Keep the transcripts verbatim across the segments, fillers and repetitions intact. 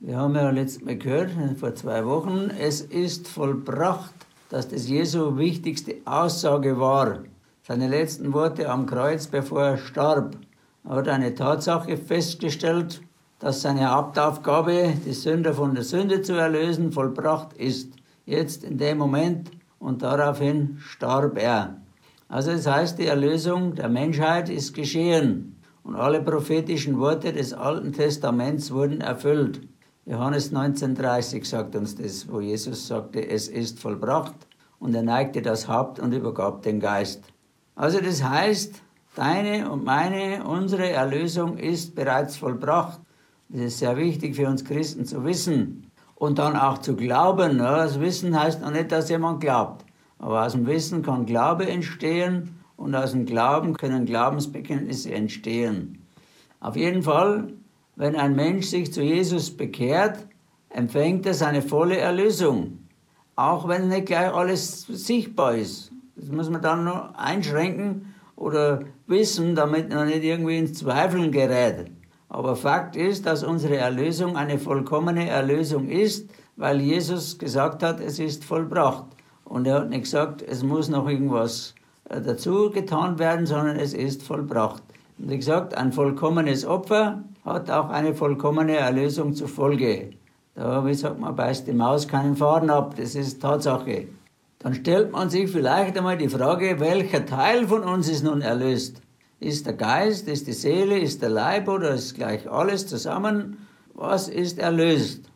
Wir haben ja letztes Mal gehört, vor zwei Wochen, es ist vollbracht, dass das Jesu wichtigste Aussage war. Seine letzten Worte am Kreuz, bevor er starb. Er hat eine Tatsache festgestellt, dass seine Hauptaufgabe, die Sünder von der Sünde zu erlösen, vollbracht ist. Jetzt in dem Moment und daraufhin starb er. Also das heißt, die Erlösung der Menschheit ist geschehen und alle prophetischen Worte des Alten Testaments wurden erfüllt. Johannes neunzehn dreißig sagt uns das, wo Jesus sagte, es ist vollbracht, und er neigte das Haupt und übergab den Geist. Also das heißt, deine und meine, unsere Erlösung ist bereits vollbracht. Das ist sehr wichtig für uns Christen zu wissen und dann auch zu glauben. Das Wissen heißt noch nicht, dass jemand glaubt, aber aus dem Wissen kann Glaube entstehen und aus dem Glauben können Glaubensbekenntnisse entstehen. Auf jeden Fall, wenn ein Mensch sich zu Jesus bekehrt, empfängt er seine volle Erlösung. Auch wenn nicht gleich alles sichtbar ist. Das muss man dann noch einschränken oder wissen, damit man nicht irgendwie ins Zweifeln gerät. Aber Fakt ist, dass unsere Erlösung eine vollkommene Erlösung ist, weil Jesus gesagt hat, es ist vollbracht. Und er hat nicht gesagt, es muss noch irgendwas dazu getan werden, sondern es ist vollbracht. Und wie gesagt, ein vollkommenes Opfer hat auch eine vollkommene Erlösung zur Folge. Da, wie sagt man, beißt die Maus keinen Faden ab, das ist Tatsache. Dann stellt man sich vielleicht einmal die Frage, welcher Teil von uns ist nun erlöst? Ist der Geist, ist die Seele, ist der Leib oder ist gleich alles zusammen? Was ist erlöst?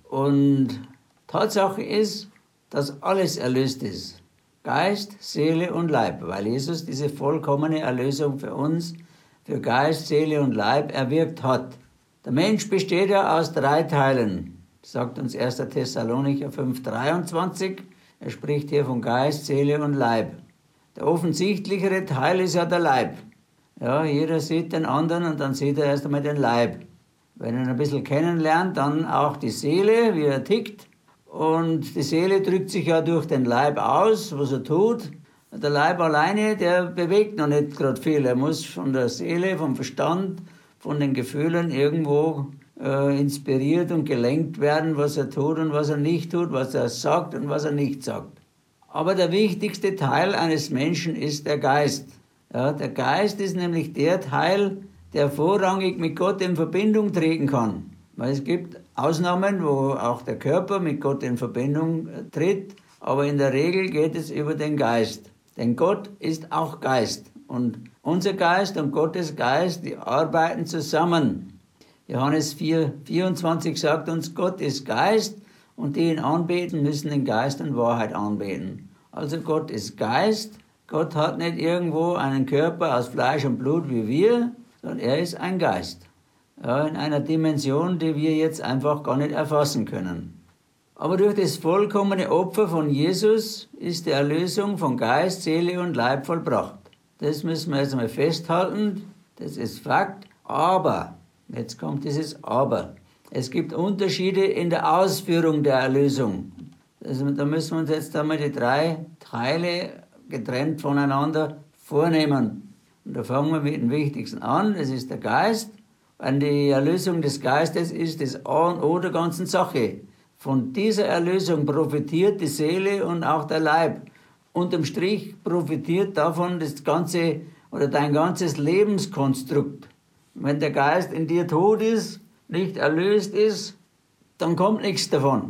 Und Tatsache ist, dass alles erlöst ist. Geist, Seele und Leib, weil Jesus diese vollkommene Erlösung für uns, für Geist, Seele und Leib erwirkt hat. Der Mensch besteht ja aus drei Teilen, sagt uns erster Thessalonicher fünf dreiundzwanzig. Er spricht hier von Geist, Seele und Leib. Der offensichtlichere Teil ist ja der Leib. Ja, jeder sieht den anderen und dann sieht er erst einmal den Leib. Wenn er ihn ein bisschen kennenlernt, dann auch die Seele, wie er tickt. Und die Seele drückt sich ja durch den Leib aus, was er tut. Der Leib alleine, der bewegt noch nicht gerade viel. Er muss von der Seele, vom Verstand, von den Gefühlen irgendwo äh, inspiriert und gelenkt werden, was er tut und was er nicht tut, was er sagt und was er nicht sagt. Aber der wichtigste Teil eines Menschen ist der Geist. Ja, der Geist ist nämlich der Teil, der vorrangig mit Gott in Verbindung treten kann. Weil es gibt Ausnahmen, wo auch der Körper mit Gott in Verbindung tritt, aber in der Regel geht es über den Geist. Denn Gott ist auch Geist und unser Geist und Gottes Geist, die arbeiten zusammen. Johannes vier vierundzwanzig sagt uns, Gott ist Geist und die ihn anbeten, müssen den Geist und Wahrheit anbeten. Also Gott ist Geist, Gott hat nicht irgendwo einen Körper aus Fleisch und Blut wie wir, sondern er ist ein Geist. Ja, in einer Dimension, die wir jetzt einfach gar nicht erfassen können. Aber durch das vollkommene Opfer von Jesus ist die Erlösung von Geist, Seele und Leib vollbracht. Das müssen wir jetzt mal festhalten, das ist Fakt. Aber, jetzt kommt dieses Aber, es gibt Unterschiede in der Ausführung der Erlösung. Also, da müssen wir uns jetzt einmal die drei Teile getrennt voneinander vornehmen. Und da fangen wir mit dem Wichtigsten an, das ist der Geist. Und die Erlösung des Geistes ist das A und O der ganzen Sache. Von dieser Erlösung profitiert die Seele und auch der Leib. Unterm Strich profitiert davon das ganze oder dein ganzes Lebenskonstrukt. Wenn der Geist in dir tot ist, nicht erlöst ist, dann kommt nichts davon.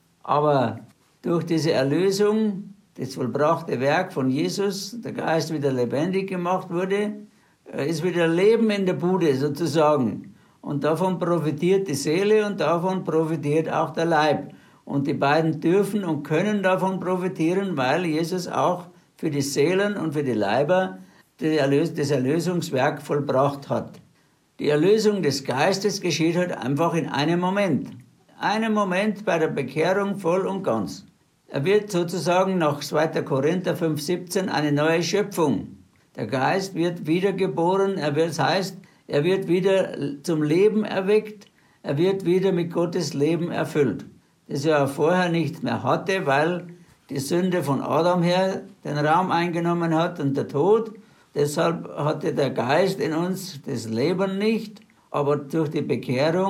Aber durch diese Erlösung, das vollbrachte Werk von Jesus, der Geist wieder lebendig gemacht wurde, ist wieder Leben in der Bude sozusagen. Und davon profitiert die Seele und davon profitiert auch der Leib. Und die beiden dürfen und können davon profitieren, weil Jesus auch für die Seelen und für die Leiber das Erlösungswerk vollbracht hat. Die Erlösung des Geistes geschieht halt einfach in einem Moment. Einem Moment bei der Bekehrung voll und ganz. Er wird sozusagen nach zweiter Korinther fünf siebzehn eine neue Schöpfung. Der Geist wird wiedergeboren, er wird, das heißt, er wird wieder zum Leben erweckt, er wird wieder mit Gottes Leben erfüllt. Das er vorher nicht mehr hatte, weil die Sünde von Adam her den Raum eingenommen hat und der Tod. Deshalb hatte der Geist in uns das Leben nicht, aber durch die Bekehrung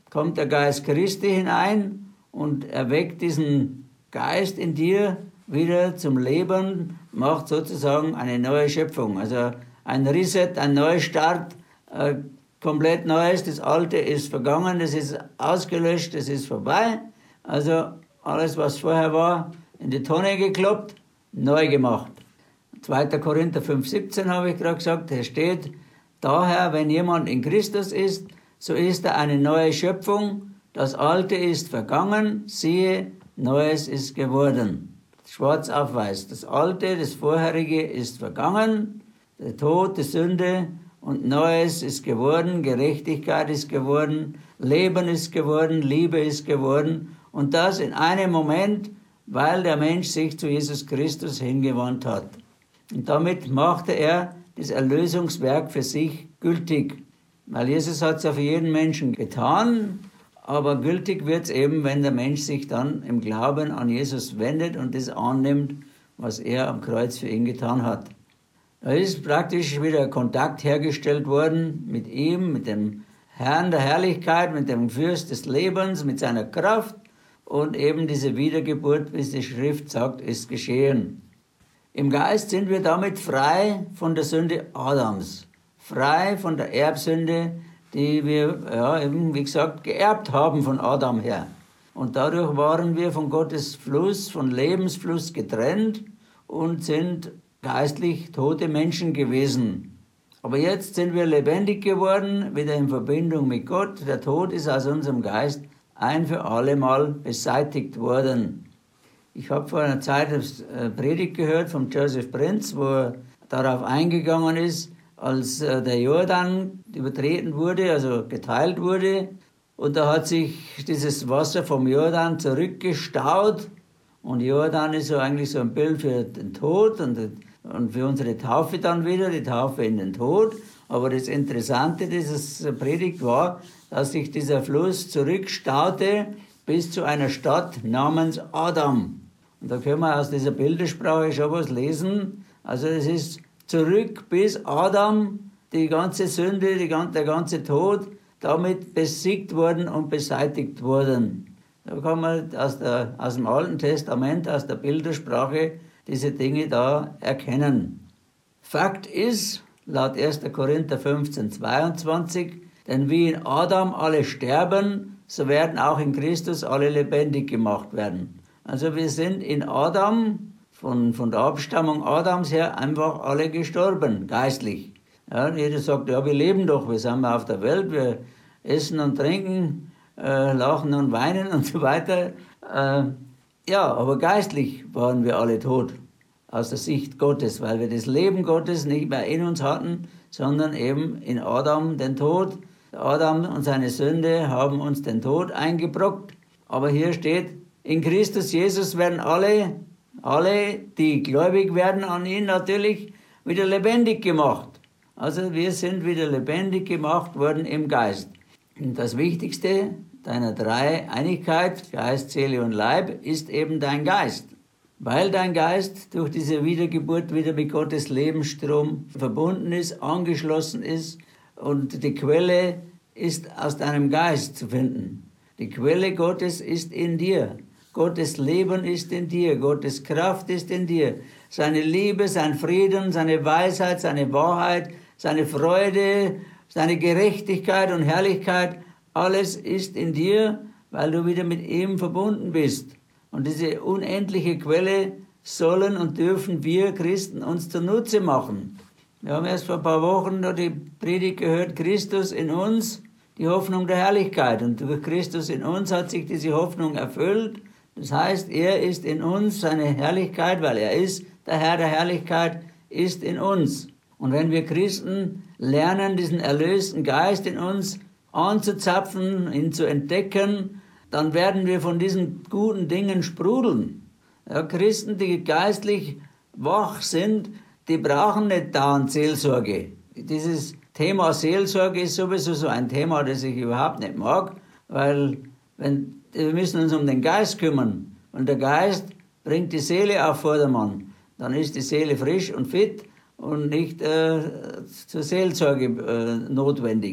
kommt der Geist Christi hinein und erweckt diesen Geist in dir wieder zum Leben, macht sozusagen eine neue Schöpfung. Also ein Reset, ein Neustart, äh, komplett Neues. Das Alte ist vergangen, das ist ausgelöscht, das ist vorbei. Also alles, was vorher war, in die Tonne gekloppt, neu gemacht. zweiter Korinther fünf siebzehn habe ich gerade gesagt, hier steht, daher, wenn jemand in Christus ist, so ist er eine neue Schöpfung, das Alte ist vergangen, siehe, Neues ist geworden. Schwarz auf weiß, das Alte, das Vorherige ist vergangen, der Tod, die Sünde und Neues ist geworden, Gerechtigkeit ist geworden, Leben ist geworden, Liebe ist geworden und das in einem Moment, weil der Mensch sich zu Jesus Christus hingewandt hat. Und damit machte er das Erlösungswerk für sich gültig. Weil Jesus hat es ja für jeden Menschen getan, aber gültig wird es eben, wenn der Mensch sich dann im Glauben an Jesus wendet und das annimmt, was er am Kreuz für ihn getan hat. Da ist praktisch wieder Kontakt hergestellt worden mit ihm, mit dem Herrn der Herrlichkeit, mit dem Fürst des Lebens, mit seiner Kraft und eben diese Wiedergeburt, wie es die Schrift sagt, ist geschehen. Im Geist sind wir damit frei von der Sünde Adams, frei von der Erbsünde, die wir, ja, eben, wie gesagt, geerbt haben von Adam her. Und dadurch waren wir von Gottes Fluss, von Lebensfluss getrennt und sind geistlich tote Menschen gewesen. Aber jetzt sind wir lebendig geworden, wieder in Verbindung mit Gott. Der Tod ist aus unserem Geist ein für alle Mal beseitigt worden. Ich habe vor einer Zeit eine Predigt gehört von Joseph Prinz, wo er darauf eingegangen ist, als der Jordan übertreten wurde, also geteilt wurde. Und da hat sich dieses Wasser vom Jordan zurückgestaut. Und Jordan ist so eigentlich so ein Bild für den Tod und, und für unsere Taufe dann wieder, die Taufe in den Tod. Aber das Interessante dieser Predigt war, dass sich dieser Fluss zurückstaute bis zu einer Stadt namens Adam. Und da können wir aus dieser Bildersprache schon was lesen. Also es ist zurück bis Adam, die ganze Sünde, die, der ganze Tod, damit besiegt worden und beseitigt worden. Da kann man aus, der, aus dem Alten Testament, aus der Bildersprache, diese Dinge da erkennen. Fakt ist, laut erster Korinther fünfzehn zweiundzwanzig, denn wie in Adam alle sterben, so werden auch in Christus alle lebendig gemacht werden. Also wir sind in Adam, von, von der Abstammung Adams her, einfach alle gestorben, geistlich. Ja, jeder sagt, ja, wir leben doch, wir sind auf der Welt, wir essen und trinken, äh, lachen und weinen und so weiter. Äh, ja, aber geistlich waren wir alle tot, aus der Sicht Gottes, weil wir das Leben Gottes nicht mehr in uns hatten, sondern eben in Adam den Tod. Adam und seine Sünde haben uns den Tod eingebrockt. Aber hier steht, in Christus Jesus werden alle, alle, die gläubig werden an ihn natürlich, wieder lebendig gemacht. Also wir sind wieder lebendig gemacht worden im Geist. Und das Wichtigste deiner Dreieinigkeit, Geist, Seele und Leib, ist eben dein Geist. Weil dein Geist durch diese Wiedergeburt wieder mit Gottes Lebensstrom verbunden ist, angeschlossen ist und die Quelle ist aus deinem Geist zu finden. Die Quelle Gottes ist in dir. Gottes Leben ist in dir. Gottes Kraft ist in dir. Seine Liebe, sein Frieden, seine Weisheit, seine Wahrheit, seine Freude, seine Gerechtigkeit und Herrlichkeit, alles ist in dir, weil du wieder mit ihm verbunden bist. Und diese unendliche Quelle sollen und dürfen wir Christen uns zunutze machen. Wir haben erst vor ein paar Wochen noch die Predigt gehört, Christus in uns, die Hoffnung der Herrlichkeit. Und durch Christus in uns hat sich diese Hoffnung erfüllt. Das heißt, er ist in uns, seine Herrlichkeit, weil er ist, der Herr der Herrlichkeit, ist in uns. Und wenn wir Christen lernen, diesen erlösten Geist in uns anzuzapfen, ihn zu entdecken, dann werden wir von diesen guten Dingen sprudeln. Ja, Christen, die geistlich wach sind, die brauchen nicht dauernd Seelsorge. Dieses Thema Seelsorge ist sowieso so ein Thema, das ich überhaupt nicht mag, weil wenn, wir müssen uns um den Geist kümmern. Und der Geist bringt die Seele auf Vordermann. Dann ist die Seele frisch und fit und nicht äh, zur Seelsorge äh, notwendig.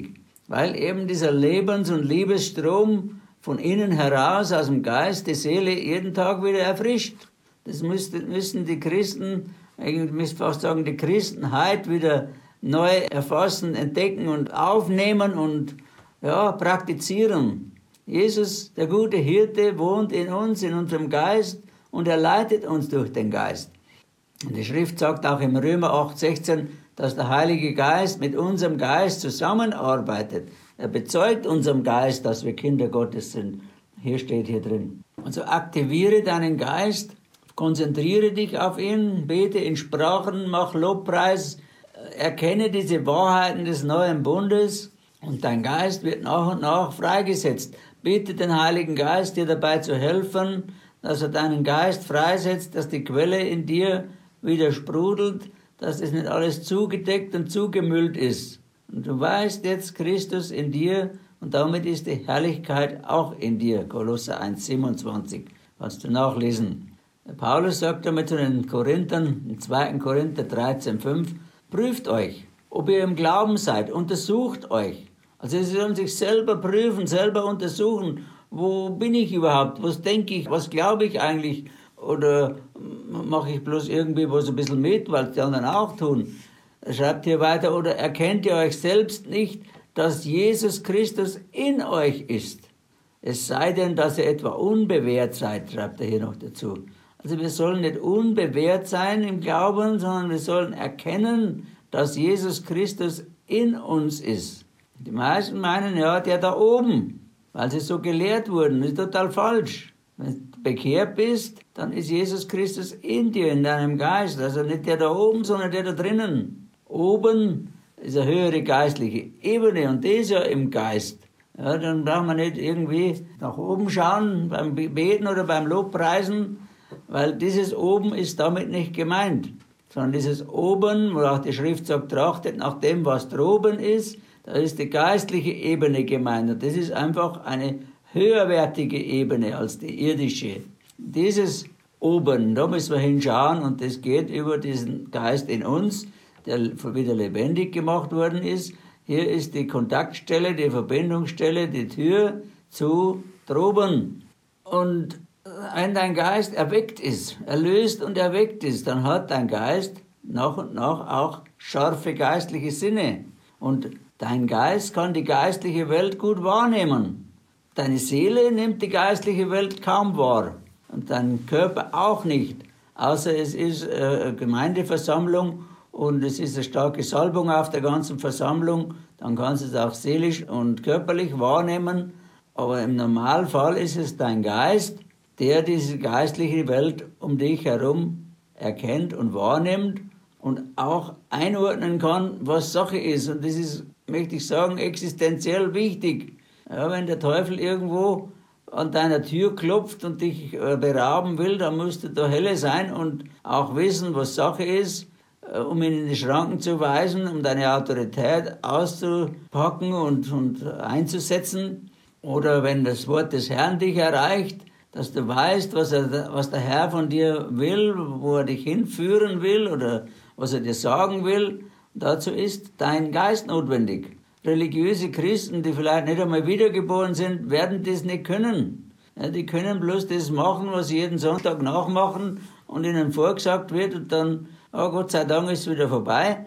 weil eben dieser Lebens- und Liebesstrom von innen heraus, aus dem Geist, die Seele jeden Tag wieder erfrischt. Das müssten, müssen die Christen, ich müsste fast sagen, die Christenheit wieder neu erfassen, entdecken und aufnehmen und ja, praktizieren. Jesus, der gute Hirte, wohnt in uns, in unserem Geist und er leitet uns durch den Geist. Und die Schrift sagt auch im Römer acht sechzehn, dass der Heilige Geist mit unserem Geist zusammenarbeitet. Er bezeugt unserem Geist, dass wir Kinder Gottes sind. Hier steht hier drin. Also aktiviere deinen Geist, konzentriere dich auf ihn, bete in Sprachen, mach Lobpreis, erkenne diese Wahrheiten des neuen Bundes und dein Geist wird nach und nach freigesetzt. Bitte den Heiligen Geist, dir dabei zu helfen, dass er deinen Geist freisetzt, dass die Quelle in dir wieder sprudelt, dass es nicht alles zugedeckt und zugemüllt ist. Und du weißt jetzt Christus in dir und damit ist die Herrlichkeit auch in dir. Kolosser eins siebenundzwanzig, kannst du nachlesen. Paulus sagt damit zu den Korinthern, in zweiten Korinther dreizehn fünf, prüft euch, ob ihr im Glauben seid, untersucht euch. Also sie sollen sich selber prüfen, selber untersuchen, wo bin ich überhaupt, was denke ich, was glaube ich eigentlich, oder mache ich bloß irgendwie was ein bisschen mit, weil es die anderen auch tun. Er schreibt hier weiter, oder erkennt ihr euch selbst nicht, dass Jesus Christus in euch ist? Es sei denn, dass ihr etwa unbewährt seid, schreibt er hier noch dazu. Also wir sollen nicht unbewährt sein im Glauben, sondern wir sollen erkennen, dass Jesus Christus in uns ist. Die meisten meinen, ja, der da oben, weil sie so gelehrt wurden. Das ist total falsch. Wenn du bekehrt bist, dann ist Jesus Christus in dir, in deinem Geist. Also nicht der da oben, sondern der da drinnen. Oben ist eine höhere geistliche Ebene und die ist ja im Geist. Ja, dann braucht man nicht irgendwie nach oben schauen beim Beten oder beim Lobpreisen, weil dieses oben ist damit nicht gemeint. Sondern dieses oben, wo auch die Schrift sagt, trachtet nach dem, was droben ist, da ist die geistliche Ebene gemeint. Und das ist einfach eine höherwertige Ebene als die irdische. Dieses oben, da müssen wir hinschauen und das geht über diesen Geist in uns, der wieder lebendig gemacht worden ist. Hier ist die Kontaktstelle, die Verbindungsstelle, die Tür zu droben. Und wenn dein Geist erweckt ist, erlöst und erweckt ist, dann hat dein Geist nach und nach auch scharfe geistliche Sinne. Und dein Geist kann die geistliche Welt gut wahrnehmen. Deine Seele nimmt die geistliche Welt kaum wahr. Und dein Körper auch nicht. Außer es ist eine Gemeindeversammlung und es ist eine starke Salbung auf der ganzen Versammlung. Dann kannst du es auch seelisch und körperlich wahrnehmen. Aber im Normalfall ist es dein Geist, der diese geistliche Welt um dich herum erkennt und wahrnimmt und auch einordnen kann, was Sache ist. Und das ist, möchte ich sagen, existenziell wichtig. Ja, wenn der Teufel irgendwo an deiner Tür klopft und dich berauben will, dann musst du da helle sein und auch wissen, was Sache ist, um ihn in die Schranken zu weisen, um deine Autorität auszupacken und, und einzusetzen. Oder wenn das Wort des Herrn dich erreicht, dass du weißt, was, er, was der Herr von dir will, wo er dich hinführen will oder was er dir sagen will. Dazu ist dein Geist notwendig. Religiöse Christen, die vielleicht nicht einmal wiedergeboren sind, werden das nicht können. Ja, die können bloß das machen, was sie jeden Sonntag nachmachen und ihnen vorgesagt wird und dann, oh Gott sei Dank, ist es wieder vorbei.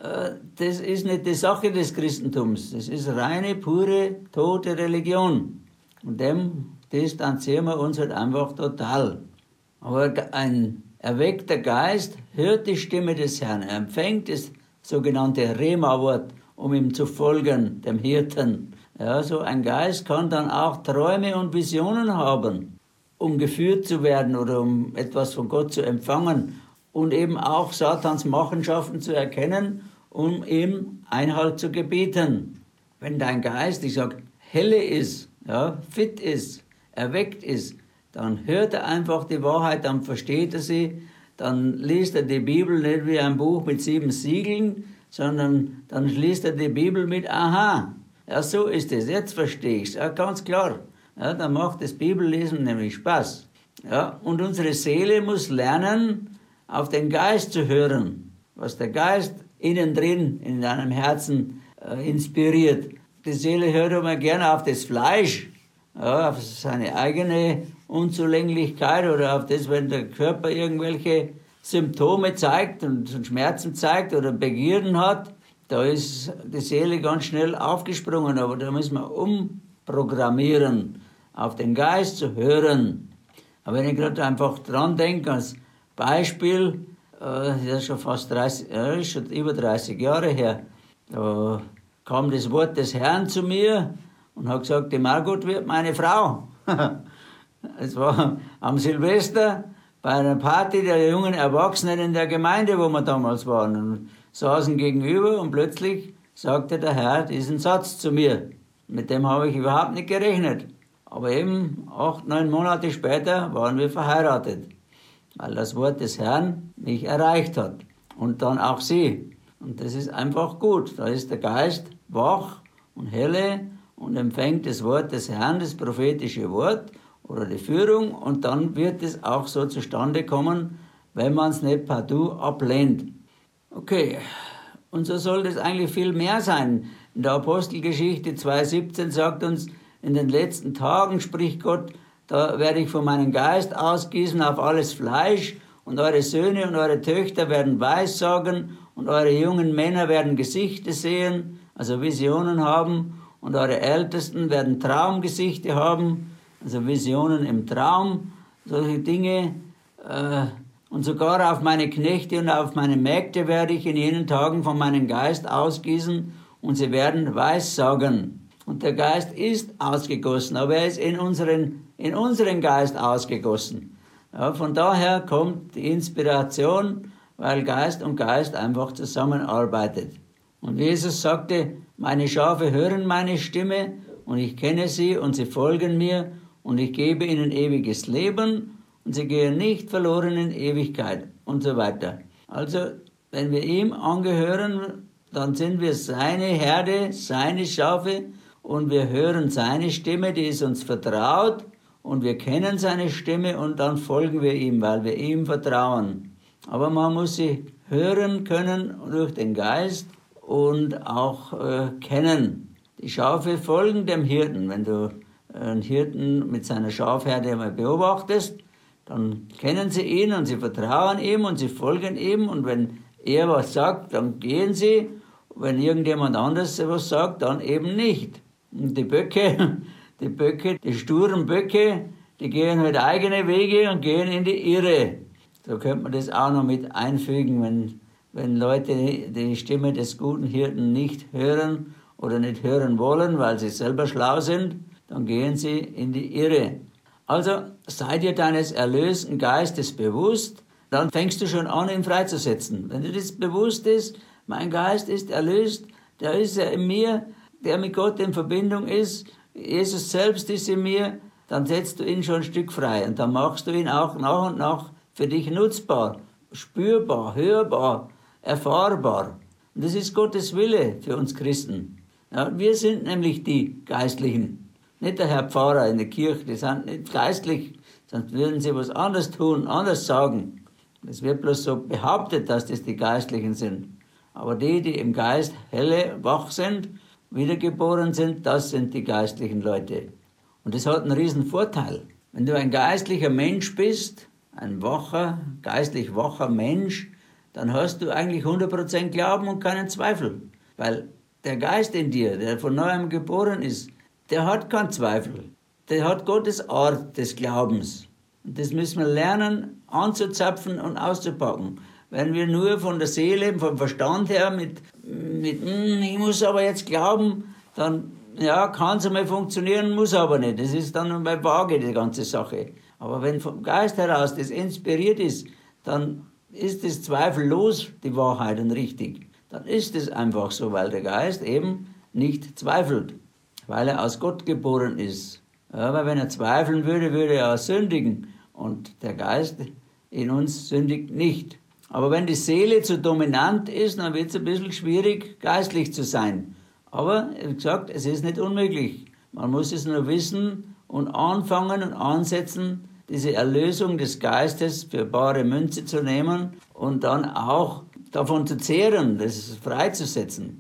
Das ist nicht die Sache des Christentums. Das ist reine, pure, tote Religion. Und dem distanzieren wir uns halt einfach total. Aber ein erweckter Geist hört die Stimme des Herrn. Er empfängt das sogenannte Rema-Wort, um ihm zu folgen, dem Hirten. Ja, so ein Geist kann dann auch Träume und Visionen haben, um geführt zu werden oder um etwas von Gott zu empfangen und eben auch Satans Machenschaften zu erkennen, um ihm Einhalt zu gebieten. Wenn dein Geist, ich sage, helle ist, ja, fit ist, erweckt ist, dann hört er einfach die Wahrheit, dann versteht er sie, dann liest er die Bibel nicht wie ein Buch mit sieben Siegeln, sondern dann liest er die Bibel mit, aha, ja, so ist es, jetzt verstehe ich es, ja, ganz klar. Ja, dann macht das Bibellesen nämlich Spaß. Ja, und unsere Seele muss lernen, auf den Geist zu hören, was der Geist innen drin, in deinem Herzen äh, inspiriert. die Seele hört immer gerne auf das Fleisch, ja, auf seine eigene Unzulänglichkeit oder auf das, wenn der Körper irgendwelche Symptome zeigt und Schmerzen zeigt oder Begierden hat. Da ist die Seele ganz schnell aufgesprungen, aber da müssen wir umprogrammieren, auf den Geist zu hören. Aber wenn ich gerade einfach dran denke, als Beispiel, äh, das ist schon fast dreißig, äh, ist schon über dreißig Jahre her, da kam das Wort des Herrn zu mir und hat gesagt, die Margot wird meine Frau. Es war am Silvester bei einer Party der jungen Erwachsenen in der Gemeinde, wo wir damals waren. Und saßen gegenüber und plötzlich sagte der Herr diesen Satz zu mir. Mit dem habe ich überhaupt nicht gerechnet. Aber eben acht, neun Monate später waren wir verheiratet, weil das Wort des Herrn mich erreicht hat und dann auch sie. Und das ist einfach gut. Da ist der Geist wach und helle und empfängt das Wort des Herrn, das prophetische Wort oder die Führung, und dann wird es auch so zustande kommen, wenn man es nicht partout ablehnt. Okay, und so soll das eigentlich viel mehr sein. In der Apostelgeschichte zwei siebzehn sagt uns, in den letzten Tagen, spricht Gott, da werde ich von meinem Geist ausgießen auf alles Fleisch, und eure Söhne und eure Töchter werden Weissagen, und eure jungen Männer werden Gesichter sehen, also Visionen haben, und eure Ältesten werden Traumgesichter haben, also Visionen im Traum, solche Dinge. Äh, und sogar auf meine Knechte und auf meine Mägde werde ich in jenen Tagen von meinem Geist ausgießen, und sie werden Weissagen. Und der Geist ist ausgegossen, aber er ist in unseren, in unseren Geist ausgegossen. Ja, von daher kommt die Inspiration, weil Geist und Geist einfach zusammenarbeitet. Und Jesus sagte, meine Schafe hören meine Stimme, und ich kenne sie, und sie folgen mir, und ich gebe ihnen ewiges Leben, und sie gehen nicht verloren in Ewigkeit, und so weiter. Also, wenn wir ihm angehören, dann sind wir seine Herde, seine Schafe, und wir hören seine Stimme, die ist uns vertraut, und wir kennen seine Stimme, und dann folgen wir ihm, weil wir ihm vertrauen. Aber man muss sie hören können durch den Geist und auch äh, kennen. Die Schafe folgen dem Hirten. Wenn du einen Hirten mit seiner Schafherde mal beobachtest, dann kennen sie ihn und sie vertrauen ihm und sie folgen ihm, und wenn er was sagt, dann gehen sie. Wenn irgendjemand anderes was sagt, dann eben nicht. Und die Böcke, die Böcke, die sturen Böcke, die gehen halt eigene Wege und gehen in die Irre. So könnte man das auch noch mit einfügen, wenn, wenn Leute die Stimme des guten Hirten nicht hören oder nicht hören wollen, weil sie selber schlau sind, dann gehen sie in die Irre. Also sei dir deines erlösten Geistes bewusst, dann fängst du schon an, ihn freizusetzen. Wenn dir das bewusst ist, mein Geist ist erlöst, der ist ja in mir, der mit Gott in Verbindung ist, Jesus selbst ist in mir, dann setzt du ihn schon ein Stück frei und dann machst du ihn auch nach und nach für dich nutzbar, spürbar, hörbar, erfahrbar. Und das ist Gottes Wille für uns Christen. Ja, wir sind nämlich die Geistlichen, nicht der Herr Pfarrer in der Kirche, die sind nicht geistlich, sonst würden sie was anderes tun, anders sagen. Es wird bloß so behauptet, dass das die Geistlichen sind. Aber die, die im Geist helle, wach sind, wiedergeboren sind, das sind die geistlichen Leute. Und das hat einen riesen Vorteil. Wenn du ein geistlicher Mensch bist, ein wacher, geistlich wacher Mensch, dann hast du eigentlich hundert Prozent Glauben und keinen Zweifel. Weil der Geist in dir, der von neuem geboren ist, der hat keinen Zweifel. Der hat Gottes Art des Glaubens. Und das müssen wir lernen, anzuzapfen und auszupacken. Wenn wir nur von der Seele, vom Verstand her mit, mit ich muss aber jetzt glauben, dann ja, kann es einmal funktionieren, muss aber nicht. Das ist dann mal vage, die ganze Sache. Aber wenn vom Geist heraus das inspiriert ist, dann ist es zweifellos die Wahrheit und richtig. Dann ist es einfach so, weil der Geist eben nicht zweifelt, weil er aus Gott geboren ist. Aber wenn er zweifeln würde, würde er auch sündigen. Und der Geist in uns sündigt nicht. Aber wenn die Seele zu dominant ist, dann wird es ein bisschen schwierig, geistlich zu sein. Aber, wie gesagt, es ist nicht unmöglich. Man muss es nur wissen und anfangen und ansetzen, diese Erlösung des Geistes für bare Münze zu nehmen und dann auch davon zu zehren, das freizusetzen.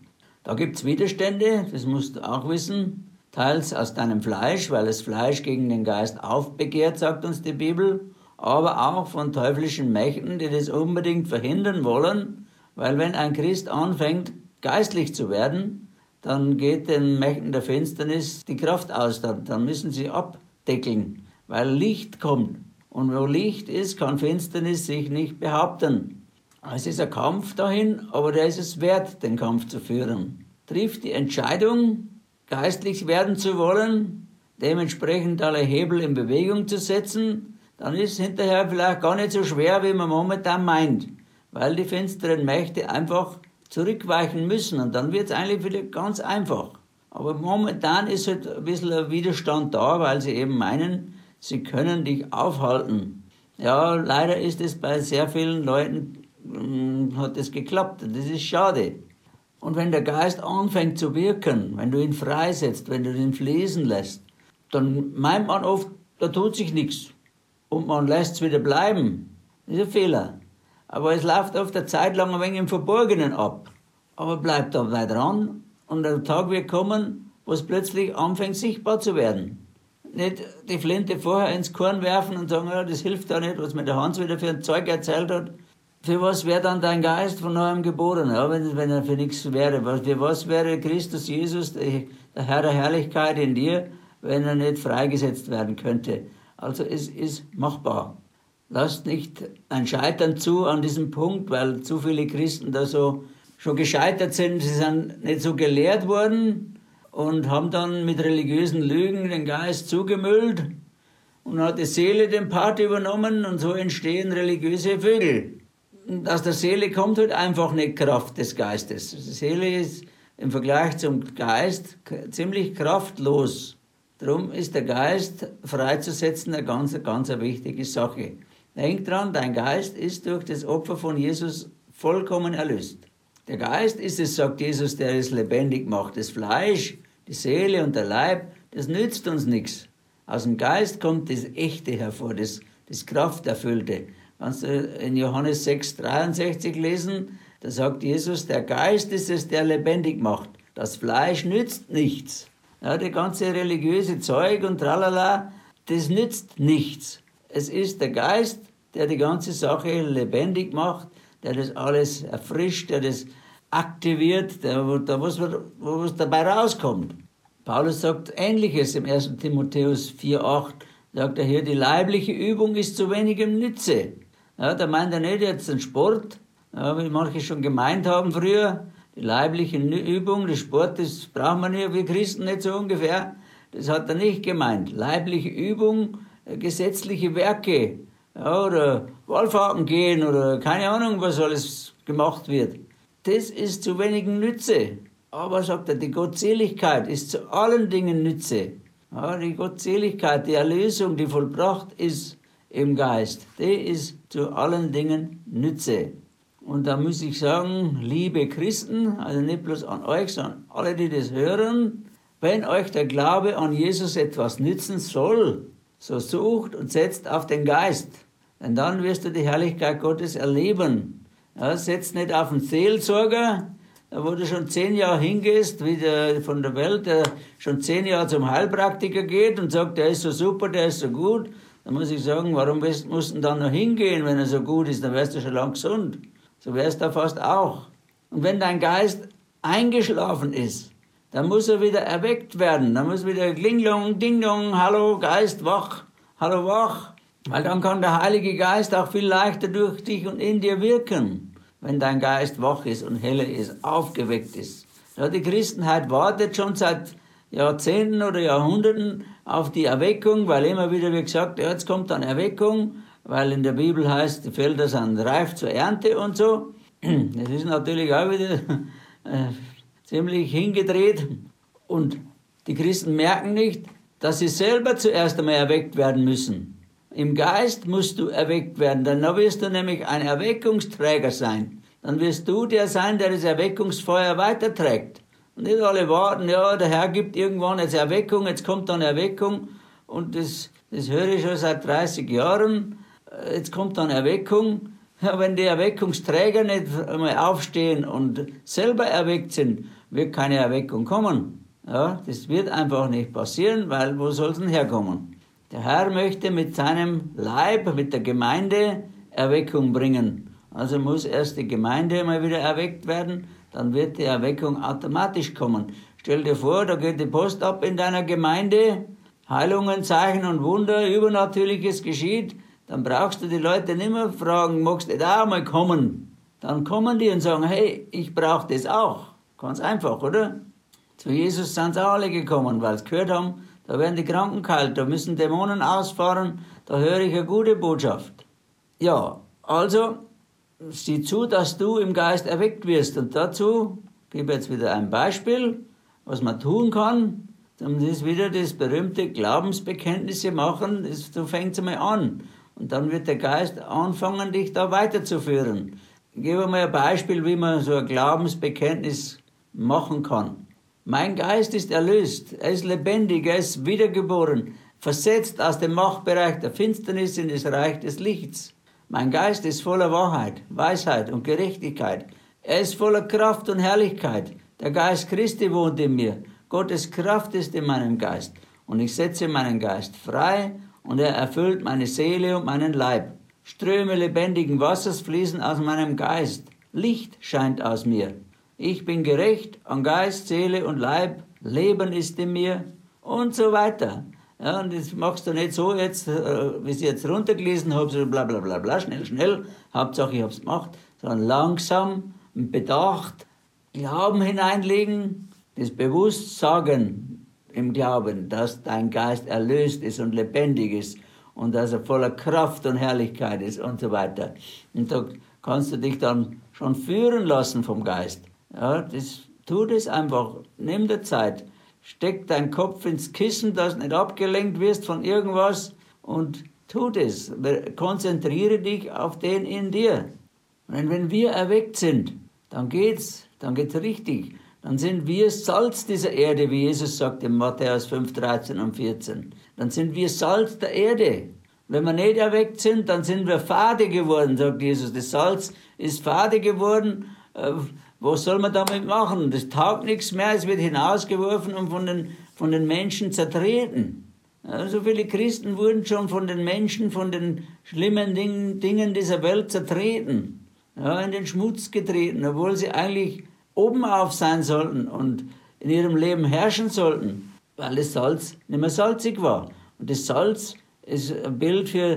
Da gibt es Widerstände, das musst du auch wissen. Teils aus deinem Fleisch, weil das Fleisch gegen den Geist aufbegehrt, sagt uns die Bibel. Aber auch von teuflischen Mächten, die das unbedingt verhindern wollen. Weil wenn ein Christ anfängt, geistlich zu werden, dann geht den Mächten der Finsternis die Kraft aus. Dann müssen sie abdeckeln, weil Licht kommt. Und wo Licht ist, kann Finsternis sich nicht behaupten. Es ist ein Kampf dahin, aber der ist es wert, den Kampf zu führen. Trifft die Entscheidung, geistlich werden zu wollen, dementsprechend alle Hebel in Bewegung zu setzen, dann ist es hinterher vielleicht gar nicht so schwer, wie man momentan meint, weil die finsteren Mächte einfach zurückweichen müssen und dann wird es eigentlich wieder ganz einfach. Aber momentan ist halt ein bisschen ein Widerstand da, weil sie eben meinen, sie können dich aufhalten. Ja, leider ist es bei sehr vielen Leuten, mh, hat es geklappt und das ist schade. Und wenn der Geist anfängt zu wirken, wenn du ihn freisetzt, wenn du ihn fließen lässt, dann meint man oft, da tut sich nichts. Und man lässt es wieder bleiben. Das ist ein Fehler. Aber es läuft oft eine Zeit lang ein wenig im Verborgenen ab. Aber bleibt dabei dran und der Tag wird kommen, wo es plötzlich anfängt sichtbar zu werden. Nicht die Flinte vorher ins Korn werfen und sagen, ja, das hilft da nicht, was mir der Hans wieder für ein Zeug erzählt hat. Für was wäre dann dein Geist von neuem geboren, ja, wenn, wenn er für nichts wäre? Für was wäre Christus Jesus, der Herr der Herrlichkeit in dir, wenn er nicht freigesetzt werden könnte? Also es ist machbar. Lasst nicht ein Scheitern zu an diesem Punkt, weil zu viele Christen da so schon gescheitert sind. Sie sind nicht so gelehrt worden und haben dann mit religiösen Lügen den Geist zugemüllt und hat die Seele den Part übernommen und so entstehen religiöse Vögel. Und aus der Seele kommt halt einfach nicht Kraft des Geistes. Die Seele ist im Vergleich zum Geist ziemlich kraftlos. Darum ist der Geist freizusetzen eine ganz, ganz eine wichtige Sache. Denk dran, dein Geist ist durch das Opfer von Jesus vollkommen erlöst. Der Geist ist es, sagt Jesus, der es lebendig macht. Das Fleisch, die Seele und der Leib, das nützt uns nichts. Aus dem Geist kommt das Echte hervor, das, das Krafterfüllte. Kannst du in Johannes sechs dreiundsechzig lesen, da sagt Jesus, der Geist ist es, der lebendig macht. Das Fleisch nützt nichts. Ja, die ganze religiöse Zeug und tralala, das nützt nichts. Es ist der Geist, der die ganze Sache lebendig macht, der das alles erfrischt, der das aktiviert, der, wo, da was, wo was dabei rauskommt. Paulus sagt Ähnliches im ersten Timotheus vier acht, sagt er hier, die leibliche Übung ist zu wenigem Nütze. Ja, da meint er nicht jetzt den Sport, ja, wie manche schon gemeint haben früher, die leibliche Übung, der Sport, das brauchen wir nicht, wir Christen nicht so ungefähr. Das hat er nicht gemeint. Leibliche Übung, gesetzliche Werke, ja, oder Wallfahrten gehen oder keine Ahnung, was alles gemacht wird. Das ist zu wenigen Nütze. Aber, sagt er, die Gottseligkeit ist zu allen Dingen Nütze. Ja, die Gottseligkeit, die Erlösung, die vollbracht ist im Geist, die ist zu allen Dingen Nütze. Und da muss ich sagen, liebe Christen, also nicht bloß an euch, sondern alle, die das hören, wenn euch der Glaube an Jesus etwas nützen soll, so sucht und setzt auf den Geist. Denn dann wirst du die Herrlichkeit Gottes erleben. Ja, setzt nicht auf den Seelsorger, wo du schon zehn Jahre hingehst, wie der von der Welt, der schon zehn Jahre zum Heilpraktiker geht und sagt, der ist so super, der ist so gut. Dann muss ich sagen, warum musst du dann noch hingehen, wenn er so gut ist? Dann wärst du schon lang gesund. So wärst du fast auch. Und wenn dein Geist eingeschlafen ist, dann muss er wieder erweckt werden. Dann muss wieder Klinglong, Ding-Dong, hallo Geist, wach, hallo wach. Weil dann kann der Heilige Geist auch viel leichter durch dich und in dir wirken, wenn dein Geist wach ist und heller ist, aufgeweckt ist. Ja, die Christenheit wartet schon seit Jahrzehnten oder Jahrhunderten auf die Erweckung, weil immer wieder wird gesagt, ja, jetzt kommt dann Erweckung, weil in der Bibel heißt, die Felder sind reif zur Ernte und so. Das ist natürlich auch wieder äh, ziemlich hingedreht. Und die Christen merken nicht, dass sie selber zuerst einmal erweckt werden müssen. Im Geist musst du erweckt werden, dann wirst du nämlich ein Erweckungsträger sein. Dann wirst du der sein, der das Erweckungsfeuer weiterträgt. Und nicht alle warten, ja, der Herr gibt irgendwann jetzt Erweckung, jetzt kommt dann Erweckung. Und das, das höre ich schon seit dreißig Jahren. Jetzt kommt dann Erweckung. Ja, wenn die Erweckungsträger nicht einmal aufstehen und selber erweckt sind, wird keine Erweckung kommen. Ja, das wird einfach nicht passieren, weil wo soll es denn herkommen? Der Herr möchte mit seinem Leib, mit der Gemeinde Erweckung bringen. Also muss erst die Gemeinde mal wieder erweckt werden, dann wird die Erweckung automatisch kommen. Stell dir vor, da geht die Post ab in deiner Gemeinde, Heilungen, Zeichen und Wunder, Übernatürliches geschieht, dann brauchst du die Leute nicht mehr fragen, magst du da mal kommen? Dann kommen die und sagen, hey, ich brauche das auch. Ganz einfach, oder? Zu Jesus sind sie alle gekommen, weil sie gehört haben, da werden die Kranken geheilt, da müssen Dämonen ausfahren, da höre ich eine gute Botschaft. Ja, also sieh zu, dass du im Geist erweckt wirst. Und dazu gebe ich jetzt wieder ein Beispiel, was man tun kann. Dann ist wieder das berühmte Glaubensbekenntnisse machen, das, du fängst einmal an. Und dann wird der Geist anfangen, dich da weiterzuführen. Ich gebe mal ein Beispiel, wie man so ein Glaubensbekenntnis machen kann. Mein Geist ist erlöst, er ist lebendig, er ist wiedergeboren, versetzt aus dem Machtbereich der Finsternis in das Reich des Lichts. Mein Geist ist voller Wahrheit, Weisheit und Gerechtigkeit. Er ist voller Kraft und Herrlichkeit. Der Geist Christi wohnt in mir. Gottes Kraft ist in meinem Geist. Und ich setze meinen Geist frei und er erfüllt meine Seele und meinen Leib. Ströme lebendigen Wassers fließen aus meinem Geist. Licht scheint aus mir. Ich bin gerecht an Geist, Seele und Leib. Leben ist in mir und so weiter. Ja, und das machst du nicht so jetzt, äh, wie ich jetzt runtergelesen habe, so bla bla bla bla, schnell, schnell, Hauptsache ich habe es gemacht, sondern langsam, mit Bedacht, Glauben hineinlegen, das bewusst sagen im Glauben, dass dein Geist erlöst ist und lebendig ist und dass er voller Kraft und Herrlichkeit ist und so weiter. Und da kannst du dich dann schon führen lassen vom Geist. Ja, das, tu das einfach, nimm dir Zeit. Steck deinen Kopf ins Kissen, dass du nicht abgelenkt wirst von irgendwas und tu das. Konzentriere dich auf den in dir. Und wenn wir erweckt sind, dann geht's, dann geht's richtig. Dann sind wir Salz dieser Erde, wie Jesus sagt in Matthäus fünf, dreizehn und vierzehn. Dann sind wir Salz der Erde. Wenn wir nicht erweckt sind, dann sind wir fade geworden, sagt Jesus. Das Salz ist fade geworden. Was soll man damit machen? Das taugt nichts mehr, es wird hinausgeworfen und von den, von den Menschen zertreten. Ja, so viele Christen wurden schon von den Menschen, von den schlimmen Dingen, Dingen dieser Welt zertreten. Ja, in den Schmutz getreten, obwohl sie eigentlich oben auf sein sollten und in ihrem Leben herrschen sollten, weil das Salz nicht mehr salzig war. Und das Salz ist ein Bild für,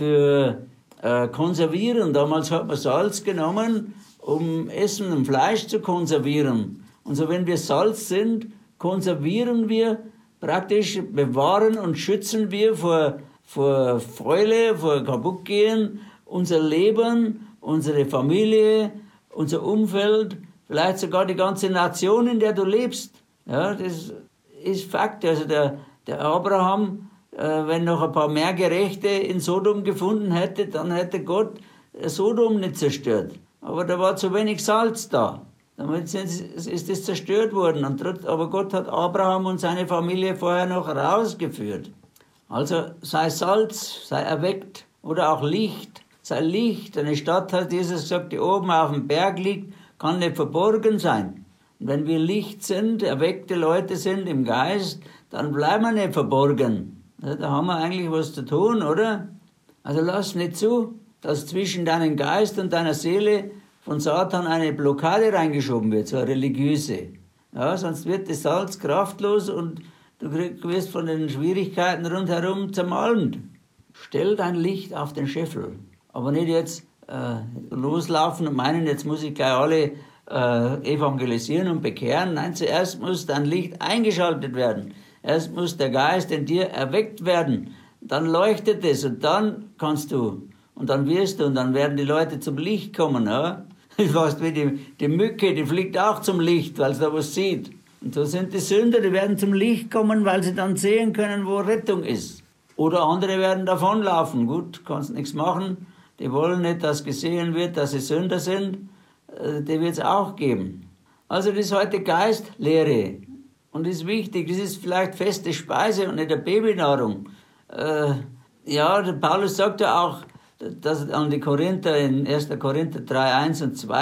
für äh, Konservieren. Damals hat man Salz genommen, um Essen und Fleisch zu konservieren. Und so, wenn wir Salz sind, konservieren wir, praktisch bewahren und schützen wir vor, vor Fäule, vor Kaputtgehen, unser Leben, unsere Familie, unser Umfeld, vielleicht sogar die ganze Nation, in der du lebst. Ja, das ist Fakt. Also der, der Abraham, äh, wenn noch ein paar mehr Gerechte in Sodom gefunden hätte, dann hätte Gott Sodom nicht zerstört. Aber da war zu wenig Salz da. Damit ist es zerstört worden. Aber Gott hat Abraham und seine Familie vorher noch rausgeführt. Also sei Salz, sei erweckt oder auch Licht. Sei Licht. Eine Stadt, hat Jesus gesagt, die oben auf dem Berg liegt, kann nicht verborgen sein. Und wenn wir Licht sind, erweckte Leute sind im Geist, dann bleiben wir nicht verborgen. Da haben wir eigentlich was zu tun, oder? Also lass nicht zu, dass zwischen deinem Geist und deiner Seele von Satan eine Blockade reingeschoben wird, so eine religiöse. Ja, sonst wird das Salz kraftlos und du wirst von den Schwierigkeiten rundherum zermalmt. Stell dein Licht auf den Scheffel, aber nicht jetzt äh, loslaufen und meinen, jetzt muss ich gleich alle äh, evangelisieren und bekehren. Nein, zuerst muss dein Licht eingeschaltet werden. Erst muss der Geist in dir erweckt werden. Dann leuchtet es und dann kannst du. Und dann wirst du und dann werden die Leute zum Licht kommen. Ja? Fast wie die, die Mücke, die fliegt auch zum Licht, weil sie da was sieht. Und so sind die Sünder, die werden zum Licht kommen, weil sie dann sehen können, wo Rettung ist. Oder andere werden davonlaufen. Gut, kannst nichts machen. Die wollen nicht, dass gesehen wird, dass sie Sünder sind. Die wird es auch geben. Also das ist heute Geistlehre. Und das ist wichtig. Das ist vielleicht feste Speise und nicht eine Babynahrung. Äh, ja, der Paulus sagt ja auch, dass an die Korinther in erster Korinther drei, eins und zwei,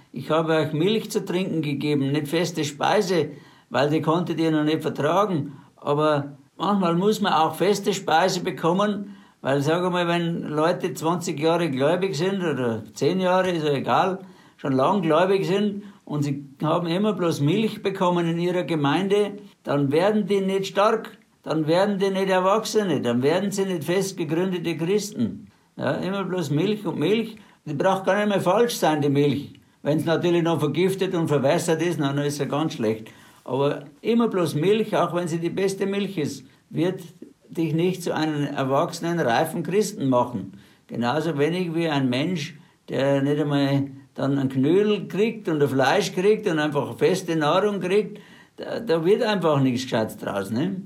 ich habe euch Milch zu trinken gegeben, nicht feste Speise, weil die konntet ihr noch nicht vertragen. Aber manchmal muss man auch feste Speise bekommen, weil, sag mal, wenn Leute zwanzig Jahre gläubig sind oder zehn Jahre, ist ja egal, schon lang gläubig sind und sie haben immer bloß Milch bekommen in ihrer Gemeinde, dann werden die nicht stark, dann werden die nicht Erwachsene, dann werden sie nicht fest gegründete Christen. Ja, immer bloß Milch und Milch, die braucht gar nicht mehr falsch sein, die Milch. Wenn es natürlich noch vergiftet und verwässert ist, dann ist es ganz schlecht. Aber immer bloß Milch, auch wenn sie die beste Milch ist, wird dich nicht zu einem erwachsenen, reifen Christen machen. Genauso wenig wie ein Mensch, der nicht einmal dann ein Knödel kriegt und ein Fleisch kriegt und einfach feste Nahrung kriegt, da, da wird einfach nichts Gescheites draus. Ne?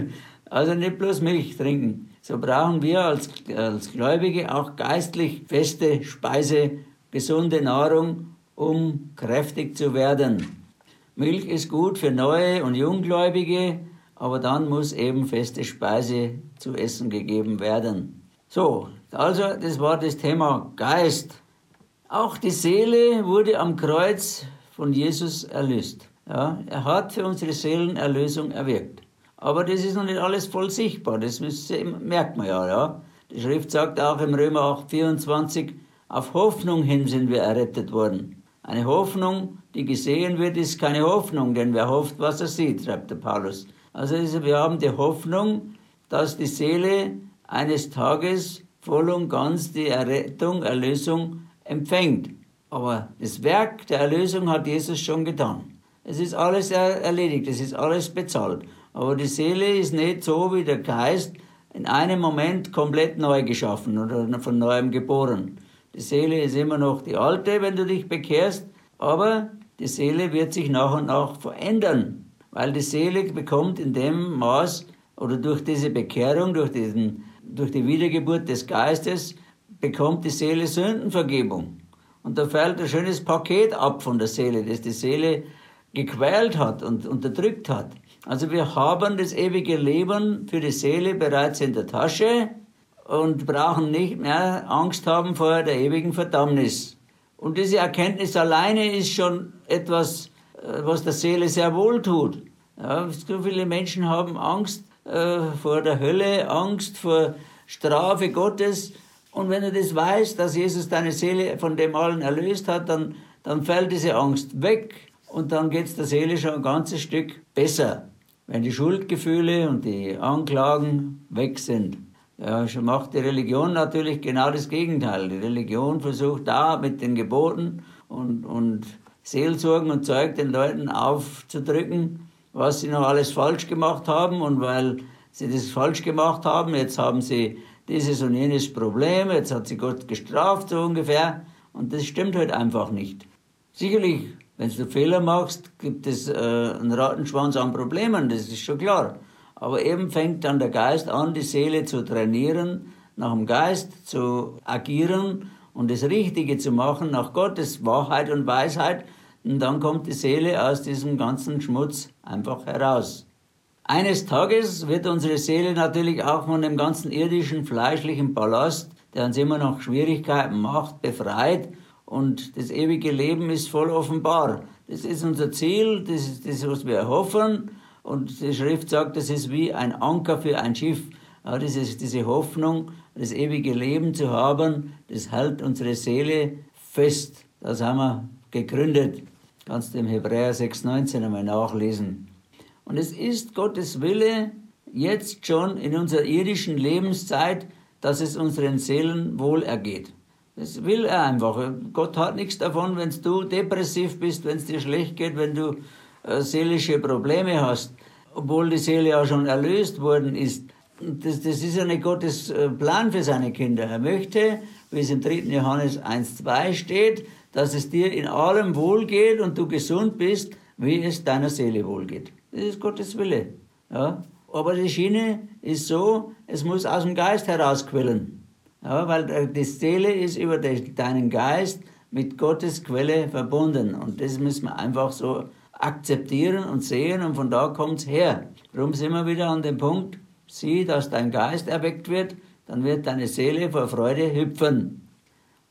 Also nicht bloß Milch trinken. So brauchen wir als, als Gläubige auch geistlich feste Speise, gesunde Nahrung, um kräftig zu werden. Milch ist gut für Neue und Junggläubige, aber dann muss eben feste Speise zu essen gegeben werden. So, also das war das Thema Geist. Auch die Seele wurde am Kreuz von Jesus erlöst. Ja, er hat für unsere Seelen Erlösung erwirkt. Aber das ist noch nicht alles voll sichtbar, das merkt man ja, ja. Die Schrift sagt auch im Römer acht vierundzwanzig, auf Hoffnung hin sind wir errettet worden. Eine Hoffnung, die gesehen wird, ist keine Hoffnung, denn wer hofft, was er sieht, schreibt der Paulus. Also wir haben die Hoffnung, dass die Seele eines Tages voll und ganz die Errettung, Erlösung empfängt. Aber das Werk der Erlösung hat Jesus schon getan. Es ist alles erledigt, es ist alles bezahlt. Aber die Seele ist nicht so wie der Geist in einem Moment komplett neu geschaffen oder von neuem geboren. Die Seele ist immer noch die alte, wenn du dich bekehrst, aber die Seele wird sich nach und nach verändern, weil die Seele bekommt in dem Maß oder durch diese Bekehrung, durch, diesen, durch die Wiedergeburt des Geistes, bekommt die Seele Sündenvergebung. Und da fällt ein schönes Paket ab von der Seele, das die Seele gequält hat und unterdrückt hat. Also wir haben das ewige Leben für die Seele bereits in der Tasche und brauchen nicht mehr Angst haben vor der ewigen Verdammnis. Und diese Erkenntnis alleine ist schon etwas, was der Seele sehr wohl tut. Ja, so viele Menschen haben Angst äh, vor der Hölle, Angst vor Strafe Gottes. Und wenn du das weißt, dass Jesus deine Seele von dem allen erlöst hat, dann, dann fällt diese Angst weg und dann geht es der Seele schon ein ganzes Stück besser, wenn die Schuldgefühle und die Anklagen weg sind. Ja, schon macht die Religion natürlich genau das Gegenteil. Die Religion versucht da mit den Geboten und, und Seelsorgen und Zeug den Leuten aufzudrücken, was sie noch alles falsch gemacht haben. Und weil sie das falsch gemacht haben, jetzt haben sie dieses und jenes Problem, jetzt hat sie Gott gestraft, so ungefähr. Und das stimmt halt einfach nicht. Sicherlich, wenn du Fehler machst, gibt es äh, einen Rattenschwanz an Problemen, das ist schon klar. Aber eben fängt dann der Geist an, die Seele zu trainieren, nach dem Geist zu agieren und das Richtige zu machen, nach Gottes Wahrheit und Weisheit. Und dann kommt die Seele aus diesem ganzen Schmutz einfach heraus. Eines Tages wird unsere Seele natürlich auch von dem ganzen irdischen, fleischlichen Ballast, der uns immer noch Schwierigkeiten macht, befreit. Und das ewige Leben ist voll offenbar. Das ist unser Ziel, das ist das, was wir erhoffen. Und die Schrift sagt, das ist wie ein Anker für ein Schiff. Ja, das ist diese Hoffnung, das ewige Leben zu haben, das hält unsere Seele fest. Das haben wir gegründet. Kannst du im Hebräer sechs neunzehn einmal nachlesen. Und es ist Gottes Wille, jetzt schon in unserer irdischen Lebenszeit, dass es unseren Seelen wohl ergeht. Das will er einfach. Gott hat nichts davon, wenn du depressiv bist, wenn es dir schlecht geht, wenn du äh, seelische Probleme hast, obwohl die Seele ja schon erlöst worden ist. Das, das ist ja nicht Gottes Plan für seine Kinder. Er möchte, wie es im dritten Johannes eins zwei steht, dass es dir in allem wohlgeht und du gesund bist, wie es deiner Seele wohlgeht. Das ist Gottes Wille. Ja? Aber die Schiene ist so, es muss aus dem Geist herausquellen. Ja, weil die Seele ist über deinen Geist mit Gottes Quelle verbunden. Und das müssen wir einfach so akzeptieren und sehen und von da kommt es her. Darum sind wir wieder an dem Punkt, sieh, dass dein Geist erweckt wird, dann wird deine Seele vor Freude hüpfen.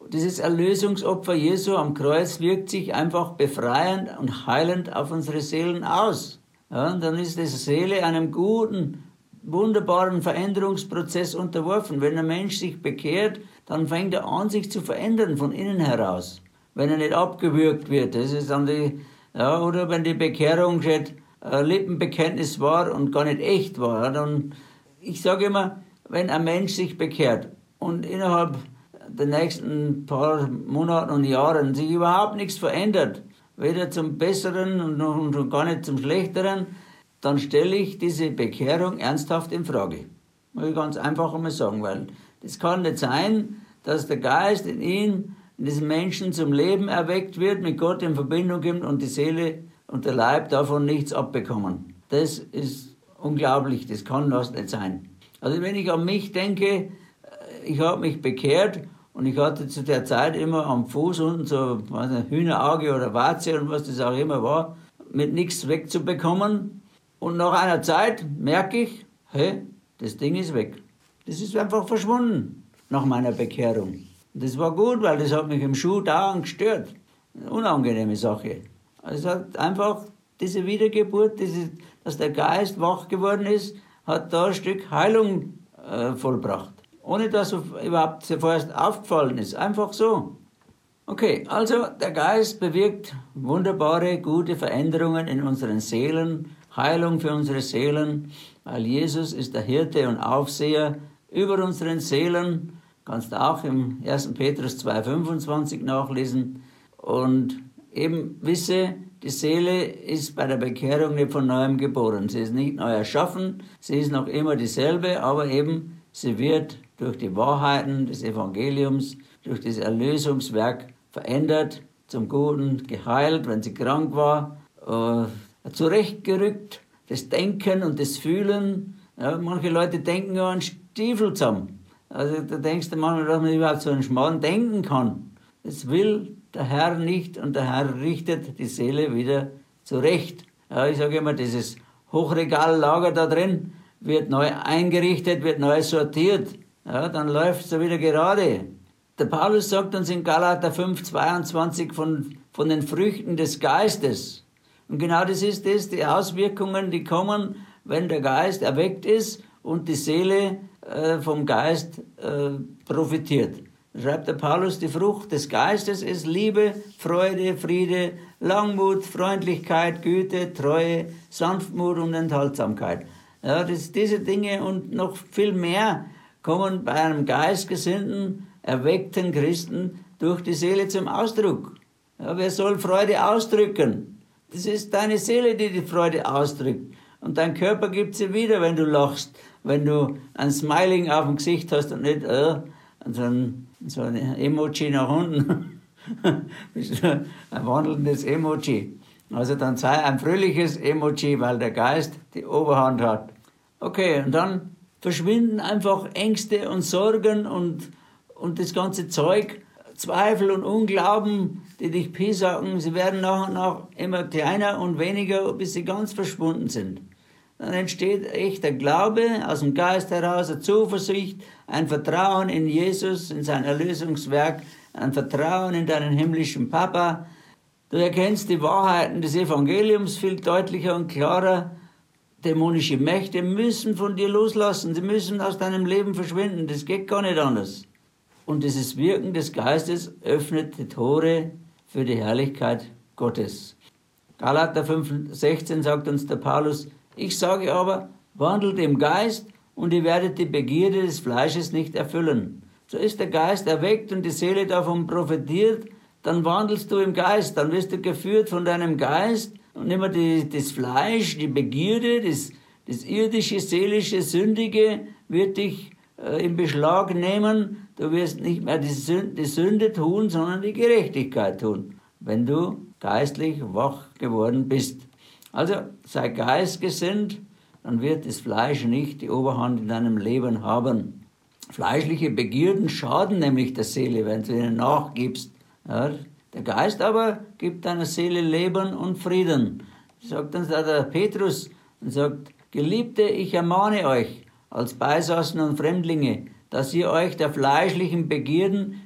Dieses Erlösungsopfer Jesu am Kreuz wirkt sich einfach befreiend und heilend auf unsere Seelen aus. Ja, und dann ist die Seele einem guten, wunderbaren Veränderungsprozess unterworfen. Wenn ein Mensch sich bekehrt, dann fängt er an, sich zu verändern von innen heraus. Wenn er nicht abgewürgt wird, das ist dann die, ja, oder wenn die Bekehrung schon ein Lippenbekenntnis war und gar nicht echt war. Dann, ich sage immer, wenn ein Mensch sich bekehrt und innerhalb der nächsten paar Monaten und Jahren sich überhaupt nichts verändert, weder zum Besseren und noch und gar nicht zum Schlechteren, dann stelle ich diese Bekehrung ernsthaft in Frage. Muss ich ganz einfach einmal sagen, weil das kann nicht sein, dass der Geist in ihn, in diesem Menschen zum Leben erweckt wird, mit Gott in Verbindung kommt und die Seele und der Leib davon nichts abbekommen. Das ist unglaublich, das kann das nicht sein. Also wenn ich an mich denke, ich habe mich bekehrt und ich hatte zu der Zeit immer am Fuß unten so ein Hühnerauge oder Warze und was das auch immer war, mit nichts wegzubekommen. Und nach einer Zeit merke ich, hey, das Ding ist weg. Das ist einfach verschwunden nach meiner Bekehrung. Und das war gut, weil das hat mich im Schuh dauernd gestört. Eine unangenehme Sache. Also es hat einfach diese Wiedergeburt, diese, dass der Geist wach geworden ist, hat da ein Stück Heilung äh, vollbracht. Ohne dass es überhaupt zuerst aufgefallen ist. Einfach so. Okay, also der Geist bewirkt wunderbare, gute Veränderungen in unseren Seelen, Heilung für unsere Seelen, weil Jesus ist der Hirte und Aufseher über unseren Seelen. Kannst du auch im ersten Petrus zwei fünfundzwanzig nachlesen. Und eben wisse, die Seele ist bei der Bekehrung nicht von neuem geboren. Sie ist nicht neu erschaffen, sie ist noch immer dieselbe, aber eben sie wird durch die Wahrheiten des Evangeliums, durch das Erlösungswerk verändert, zum Guten geheilt, wenn sie krank war, äh, zurechtgerückt, das Denken und das Fühlen. Ja, manche Leute denken ja an Stiefel zusammen. Also da denkst du manchmal, dass man überhaupt so einen schmalen denken kann. Das will der Herr nicht und der Herr richtet die Seele wieder zurecht. Ja, ich sage immer, dieses Hochregallager da drin wird neu eingerichtet, wird neu sortiert. Ja, dann läuft es wieder gerade. Der Paulus sagt uns in Galater fünf zweiundzwanzig von, von den Früchten des Geistes. Und genau das ist das, die Auswirkungen, die kommen, wenn der Geist erweckt ist und die Seele äh, vom Geist äh, profitiert. Da schreibt der Paulus, die Frucht des Geistes ist Liebe, Freude, Friede, Langmut, Freundlichkeit, Güte, Treue, Sanftmut und Enthaltsamkeit. Ja, das, diese Dinge und noch viel mehr kommen bei einem geistgesinnten, erweckten Christen durch die Seele zum Ausdruck. Ja, wer soll Freude ausdrücken? Das ist deine Seele, die die Freude ausdrückt. Und dein Körper gibt sie wieder, wenn du lachst, wenn du ein Smiling auf dem Gesicht hast und nicht äh, so, ein, so ein Emoji nach unten. Ein wandelndes Emoji. Also dann sei ein fröhliches Emoji, weil der Geist die Oberhand hat. Okay, und dann verschwinden einfach Ängste und Sorgen und, und das ganze Zeug, Zweifel und Unglauben, die dich piesacken, sie werden nach und nach immer kleiner und weniger, bis sie ganz verschwunden sind. Dann entsteht echter Glaube aus dem Geist heraus, eine Zuversicht, ein Vertrauen in Jesus, in sein Erlösungswerk, ein Vertrauen in deinen himmlischen Papa. Du erkennst die Wahrheiten des Evangeliums viel deutlicher und klarer. Dämonische Mächte müssen von dir loslassen, sie müssen aus deinem Leben verschwinden, das geht gar nicht anders. Und dieses Wirken des Geistes öffnet die Tore für die Herrlichkeit Gottes. Galater fünf sechzehn sagt uns der Paulus, ich sage aber, wandelt im Geist und ihr werdet die Begierde des Fleisches nicht erfüllen. So ist der Geist erweckt und die Seele davon profitiert, dann wandelst du im Geist, dann wirst du geführt von deinem Geist und nicht mehr die, das Fleisch, die Begierde, das, das irdische, seelische, sündige wird dich äh, in Beschlag nehmen. Du wirst nicht mehr die Sünde, die Sünde tun, sondern die Gerechtigkeit tun, wenn du geistlich wach geworden bist. Also sei geistgesinnt, dann wird das Fleisch nicht die Oberhand in deinem Leben haben. Fleischliche Begierden schaden nämlich der Seele, wenn du ihnen nachgibst. Ja, der Geist aber gibt deiner Seele Leben und Frieden. Sagt uns da der Petrus und sagt, Geliebte, ich ermahne euch als Beisassen und Fremdlinge, dass ihr euch der fleischlichen Begierden,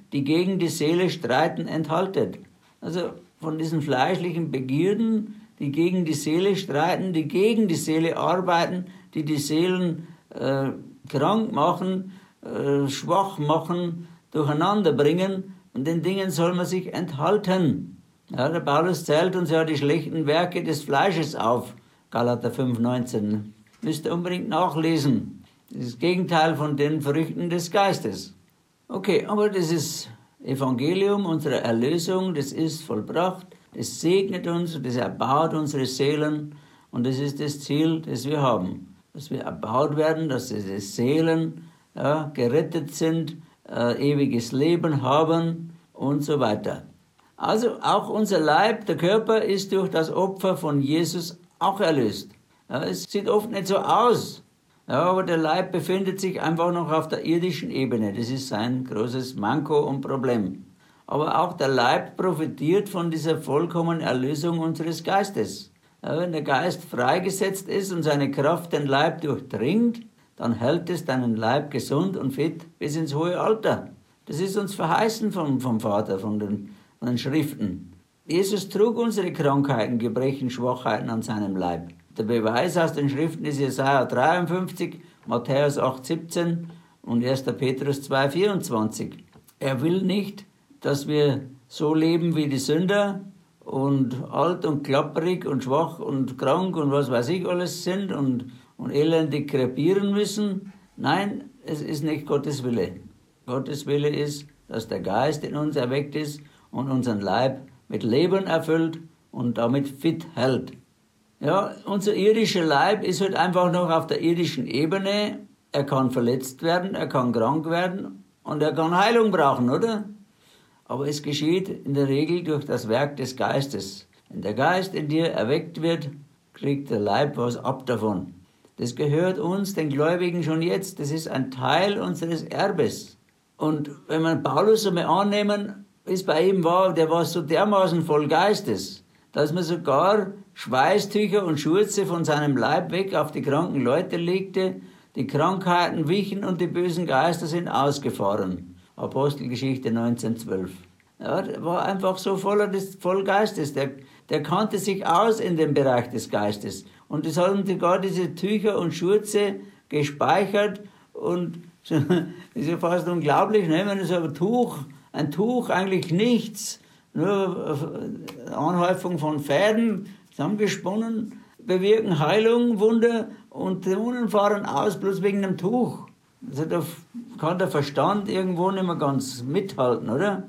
die gegen die Seele streiten, enthaltet. Also von diesen fleischlichen Begierden, die gegen die Seele streiten, die gegen die Seele arbeiten, die die Seelen äh, krank machen, äh, schwach machen, durcheinander bringen. Und den Dingen soll man sich enthalten. Ja, der Paulus zählt uns ja die schlechten Werke des Fleisches auf. Galater fünf neunzehn. Müsst ihr unbedingt nachlesen. Das ist das Gegenteil von den Früchten des Geistes. Okay, aber das ist Evangelium, unsere Erlösung, das ist vollbracht. Das segnet uns, das erbaut unsere Seelen. Und das ist das Ziel, das wir haben. Dass wir erbaut werden, dass diese Seelen ja, gerettet sind, äh, ewiges Leben haben und so weiter. Also auch unser Leib, der Körper, ist durch das Opfer von Jesus auch erlöst. Ja, es sieht oft nicht so aus, ja, aber der Leib befindet sich einfach noch auf der irdischen Ebene. Das ist sein großes Manko und Problem. Aber auch der Leib profitiert von dieser vollkommenen Erlösung unseres Geistes. Ja, wenn der Geist freigesetzt ist und seine Kraft den Leib durchdringt, dann hält es deinen Leib gesund und fit bis ins hohe Alter. Das ist uns verheißen vom, vom Vater, von den, von den Schriften. Jesus trug unsere Krankheiten, Gebrechen, Schwachheiten an seinem Leib. Der Beweis aus den Schriften ist Jesaja dreiundfünfzig, Matthäus acht siebzehn und erster Petrus zwei vierundzwanzig. Er will nicht, dass wir so leben wie die Sünder und alt und klapperig und schwach und krank und was weiß ich alles sind und, und elendig krepieren müssen. Nein, es ist nicht Gottes Wille. Gottes Wille ist, dass der Geist in uns erweckt ist und unseren Leib mit Leben erfüllt und damit fit hält. Ja, unser irdischer Leib ist halt einfach noch auf der irdischen Ebene. Er kann verletzt werden, er kann krank werden und er kann Heilung brauchen, oder? Aber es geschieht in der Regel durch das Werk des Geistes. Wenn der Geist in dir erweckt wird, kriegt der Leib was ab davon. Das gehört uns, den Gläubigen, schon jetzt. Das ist ein Teil unseres Erbes. Und wenn man Paulus einmal annehmen, wie es bei ihm war, der war so dermaßen voll Geistes, dass man sogar Schweißtücher und Schurze von seinem Leib weg auf die kranken Leute legte, die Krankheiten wichen und die bösen Geister sind ausgefahren. Apostelgeschichte neunzehn zwölf. Ja, der war einfach so voller des, voll Geistes. Der, der kannte sich aus in dem Bereich des Geistes. Und es haben sogar diese Tücher und Schurze gespeichert. Und das ist ja fast unglaublich, ne? Wenn so ein Tuch, ein Tuch eigentlich nichts, nur Anhäufung von Fäden, zusammengesponnen, bewirken Heilung, Wunder und Dämonen fahren aus, bloß wegen einem Tuch. Also da kann der Verstand irgendwo nicht mehr ganz mithalten, oder?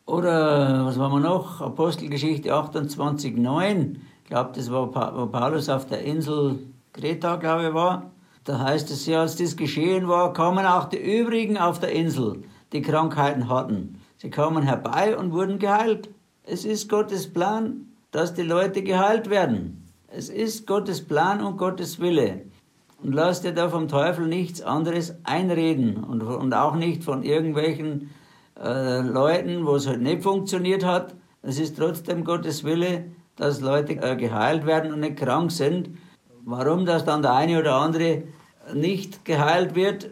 Oder, was haben wir noch? Apostelgeschichte achtundzwanzig neun. Ich glaube, das war, wo Paulus auf der Insel Kreta, glaube ich, war. Da heißt es ja, als das geschehen war, kamen auch die übrigen auf der Insel, die Krankheiten hatten. Sie kamen herbei und wurden geheilt. Es ist Gottes Plan, dass die Leute geheilt werden. Es ist Gottes Plan und Gottes Wille. Und lass dir da vom Teufel nichts anderes einreden und, und auch nicht von irgendwelchen äh, Leuten, wo es halt nicht funktioniert hat. Es ist trotzdem Gottes Wille, dass Leute äh, geheilt werden und nicht krank sind. Warum das dann der eine oder andere nicht geheilt wird,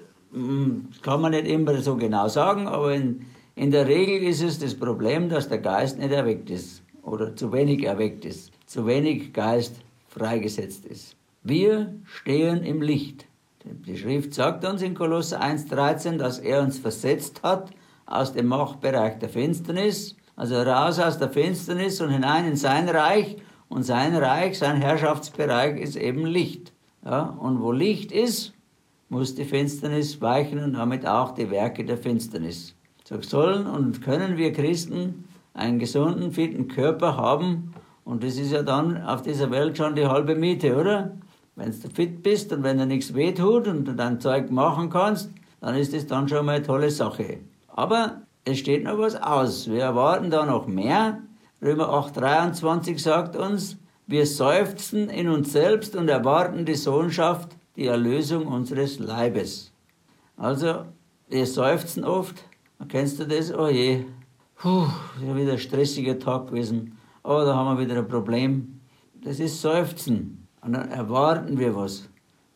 kann man nicht immer so genau sagen, aber in, in der Regel ist es das Problem, dass der Geist nicht erweckt ist oder zu wenig erweckt ist, zu wenig Geist freigesetzt ist. Wir stehen im Licht. Die Schrift sagt uns in Kolosser eins dreizehn, dass er uns versetzt hat aus dem Machtbereich der Finsternis, also raus aus der Finsternis und hinein in sein Reich. Und sein Reich, sein Herrschaftsbereich ist eben Licht. Ja, und wo Licht ist, muss die Finsternis weichen und damit auch die Werke der Finsternis. So sollen und können wir Christen einen gesunden, fitten Körper haben. Und das ist ja dann auf dieser Welt schon die halbe Miete, oder? Wenn du fit bist und wenn dir nichts wehtut und du dein Zeug machen kannst, dann ist das dann schon mal eine tolle Sache. Aber es steht noch was aus. Wir erwarten da noch mehr. Römer acht dreiundzwanzig sagt uns, wir seufzen in uns selbst und erwarten die Sohnschaft, die Erlösung unseres Leibes. Also, wir seufzen oft. Kennst du das? Oh je, puh, ist ja wieder ein stressiger Tag gewesen. Oh, da haben wir wieder ein Problem. Das ist Seufzen. Und dann erwarten wir was.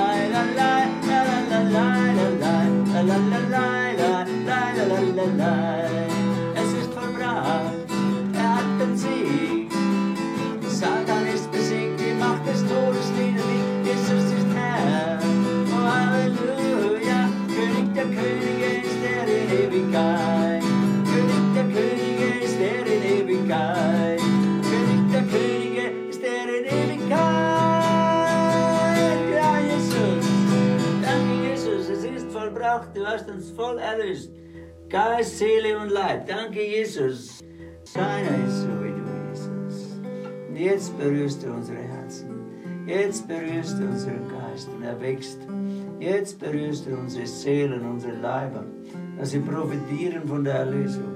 vollbracht, du hast uns voll erlöst. Geist, Seele und Leib. Danke, Jesus. Keiner ist so wie du, Jesus. Und jetzt berührst du unsere Herzen. Jetzt berührst du unseren Geist und erweckst. Jetzt berührst du unsere Seelen, unsere Leiber, dass sie profitieren von der Erlösung.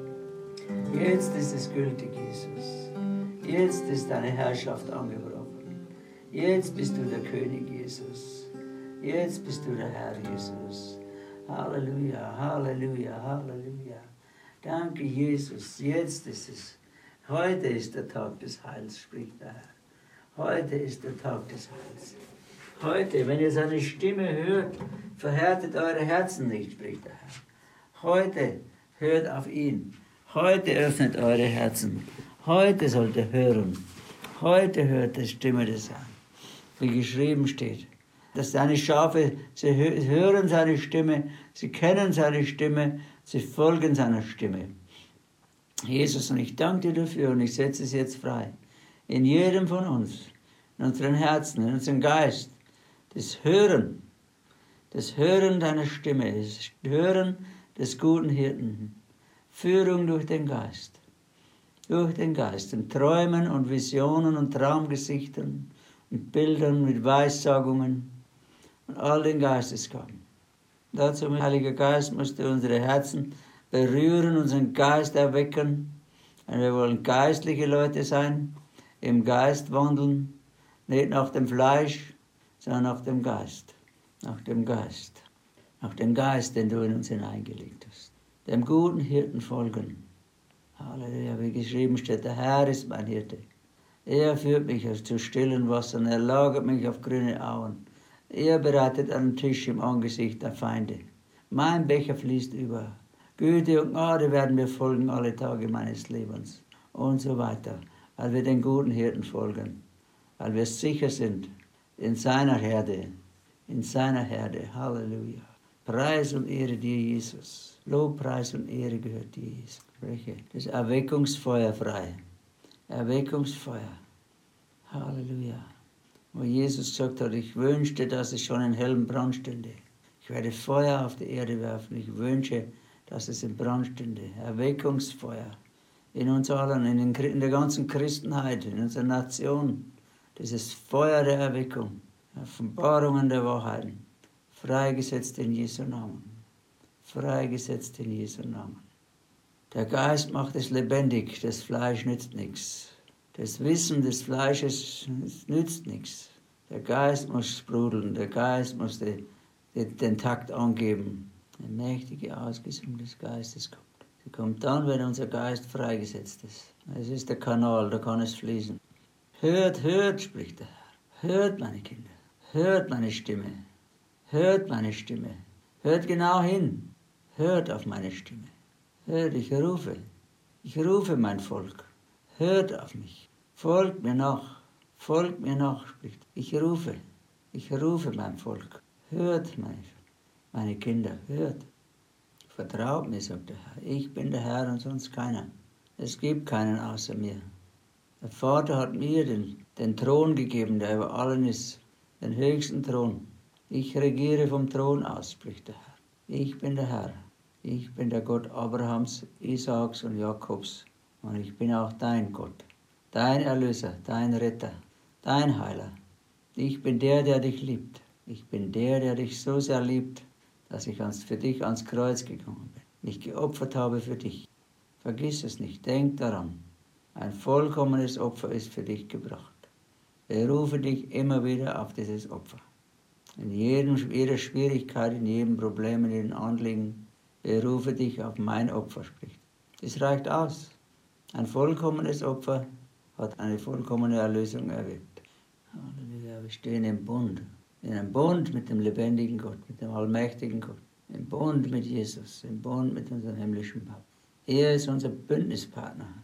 Jetzt ist es gültig, Jesus. Jetzt ist deine Herrschaft angebrochen. Jetzt bist du der König, Jesus. Jetzt bist du der Herr, Jesus. Halleluja, Halleluja, Halleluja. Danke, Jesus. Jetzt ist es. Heute ist der Tag des Heils, spricht der Herr. Heute ist der Tag des Heils. Heute, wenn ihr seine Stimme hört, verhärtet eure Herzen nicht, spricht der Herr. Heute hört auf ihn. Heute öffnet eure Herzen. Heute sollt ihr hören. Heute hört die Stimme des Herrn. Wie geschrieben steht, dass seine Schafe, sie hören seine Stimme, sie kennen seine Stimme, sie folgen seiner Stimme. Jesus, und ich danke dir dafür und ich setze es jetzt frei. In jedem von uns, in unseren Herzen, in unserem Geist, das Hören, das Hören deiner Stimme, das Hören des guten Hirten, Führung durch den Geist, durch den Geist, in Träumen und Visionen und Traumgesichtern und Bildern mit Weissagungen und all den Geistesgaben. Dazu, Heiliger Geist, musst du unsere Herzen berühren, unseren Geist erwecken. Und wir wollen geistliche Leute sein, im Geist wandeln, nicht nach dem Fleisch, sondern nach dem Geist, nach dem Geist, nach dem Geist, den du in uns hineingelegt hast. Dem guten Hirten folgen. Halleluja, wie geschrieben steht, der Herr ist mein Hirte. Er führt mich zu stillen Wassern, er lagert mich auf grüne Auen. Er bereitet einen Tisch im Angesicht der Feinde. Mein Becher fließt über. Güte und Gnade werden mir folgen alle Tage meines Lebens. Und so weiter, weil wir den guten Hirten folgen. Weil wir sicher sind in seiner Herde, in seiner Herde. Halleluja. Preis und Ehre dir, Jesus. Lob, Preis und Ehre gehört dir, Jesus. Spreche das Erweckungsfeuer frei. Erweckungsfeuer. Halleluja. Wo Jesus gesagt hat, ich wünschte, dass es schon in hellem Brand stünde. Ich werde Feuer auf die Erde werfen. Ich wünsche, dass es in Brand stünde. Erweckungsfeuer. In uns allen, in, den, in der ganzen Christenheit, in unserer Nation. Dieses Feuer der Erweckung. Offenbarungen der Wahrheiten. Freigesetzt in Jesu Namen. Freigesetzt in Jesu Namen. Der Geist macht es lebendig, das Fleisch nützt nichts. Das Wissen des Fleisches nützt nichts. Der Geist muss sprudeln, der Geist muss den, den, den Takt angeben. Eine mächtige Ausgießung des Geistes kommt. Sie kommt dann, wenn unser Geist freigesetzt ist. Es ist der Kanal, da kann es fließen. Hört, hört, spricht der Herr. Hört, meine Kinder. Hört meine Stimme. Hört meine Stimme. Hört genau hin. Hört auf meine Stimme. Hört, ich rufe. Ich rufe mein Volk. Hört auf mich. Folgt mir nach. Folgt mir nach, spricht. Ich rufe. Ich rufe mein Volk. Hört, meine, meine Kinder. Hört. Vertraut mir, sagt der Herr. Ich bin der Herr und sonst keiner. Es gibt keinen außer mir. Der Vater hat mir den, den Thron gegeben, der über allen ist. Den höchsten Thron. Ich regiere vom Thron aus, spricht der Herr. Ich bin der Herr. Ich bin der Gott Abrahams, Isaaks und Jakobs. Und ich bin auch dein Gott, dein Erlöser, dein Retter, dein Heiler. Ich bin der, der dich liebt. Ich bin der, der dich so sehr liebt, dass ich für dich ans Kreuz gegangen bin, mich geopfert habe für dich. Vergiss es nicht, denk daran. Ein vollkommenes Opfer ist für dich gebracht. Berufe dich immer wieder auf dieses Opfer. In jedem, jeder Schwierigkeit, in jedem Problem, in jedem Anliegen, berufe dich auf mein Opfer, spricht. Das reicht aus. Ein vollkommenes Opfer hat eine vollkommene Erlösung erwirkt. Halleluja, wir stehen im Bund. In einem Bund mit dem lebendigen Gott, mit dem allmächtigen Gott. Im Bund mit Jesus, im Bund mit unserem himmlischen Papa. Er ist unser Bündnispartner.